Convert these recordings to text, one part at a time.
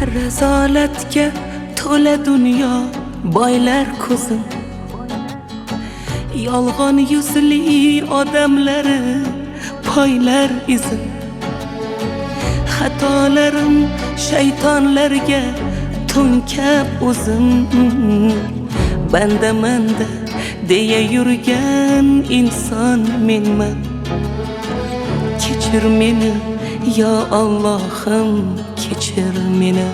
Razolatga to'la dunyo, boylar ko'zim, yolg'on yuzli odamlari poylar izim. Xatolarim shaytonlarga to'nkab o'zim, banda deya yurgan inson menman. Kechir meni yo Allohim, kechir meni.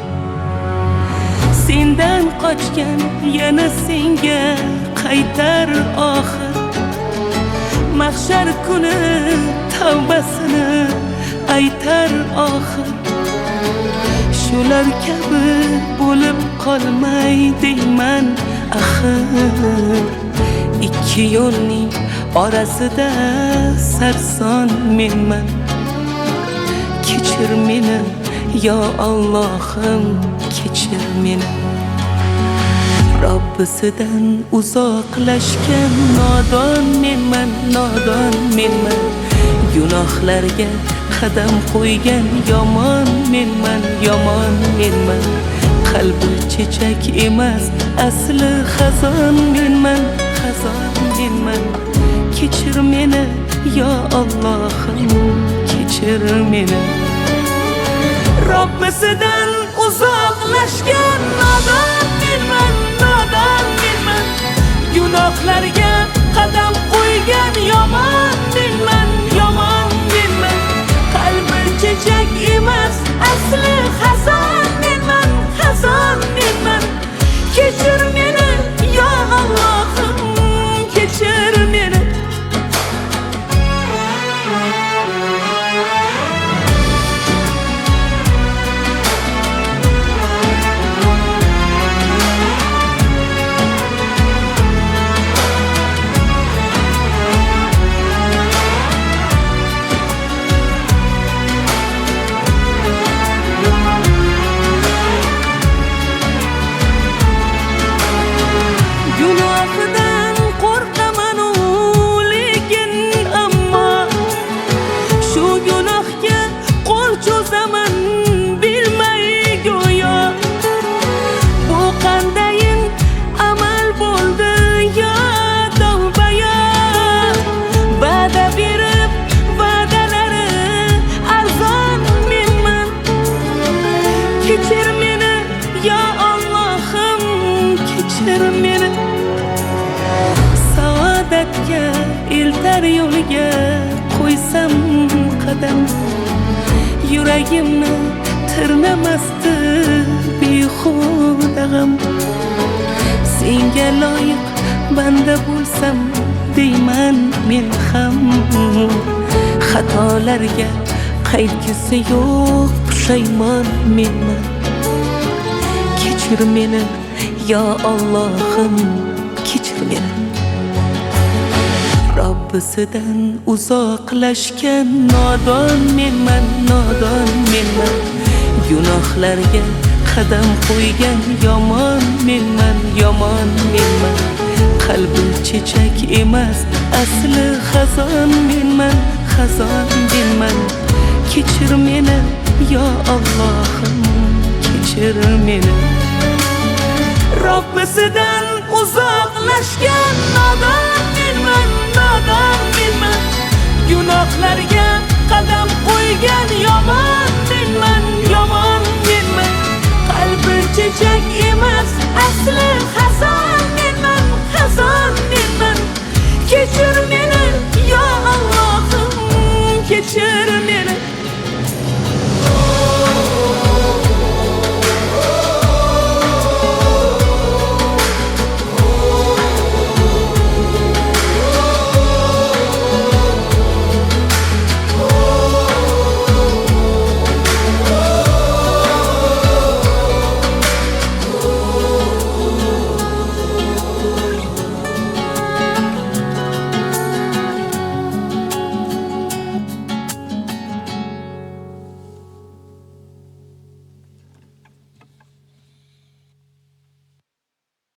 Sendan qochgan yana senga qaytar oxir. Mahshar kuni tavbasini aytar oxir. Shular kabi bo'lib qolmay deyman axir. Ikki yo'lning orasida sarson menman. Kechir meni yo Allohim, kechir meni. Robbisidan uzoqlashgan nodon menman, nodon menman. Gunohlarga qadam qo'ygan yomon menman, yomon menman. Qalbi chechak emas, asli xazon menman, xazon menman. Kechir meni yo Allohim, kechir meni. Robbisidan uzoqlashgan nodon menman, nodon menman. Gunohlarga qadam qo'ygan yomon menman, yomon menman. Qalbi chechak emas, asli xazon menman, xazon menman. Kechir meni yo Allohim, kechir meni. Gunohidan qo'rqaman lekin ammo shu gunohga qo'l cho'zaman bilmay go'yo. Bu qandayin amal bo'ldi yo tavbaya. Va'da berib va'dalari arzon menman. Kechir meni yo Allohim, kechir meni. Saodatga eltar yo'liga qo'ysam qadam, yuragimni tirnamasdi behuda g'am. Senga loyiq banda bo'lsam deyman men ham. Xatolarga qaytgisi yo'q pushaymon menman. Kechir meni yo Allohim, kechir meni. Robbisidan uzoqlashgan nodon menman, nodon menman. Gunohlarga qadam qo'ygan yomon menman, yomon menman. Qalbi chechak emas, asli xazon menman, xazon menman. Kechir meni yo Allohim, kechir meni. Robbisidan uzoqlashgan nodon menman, nodon menman. Gunohlarga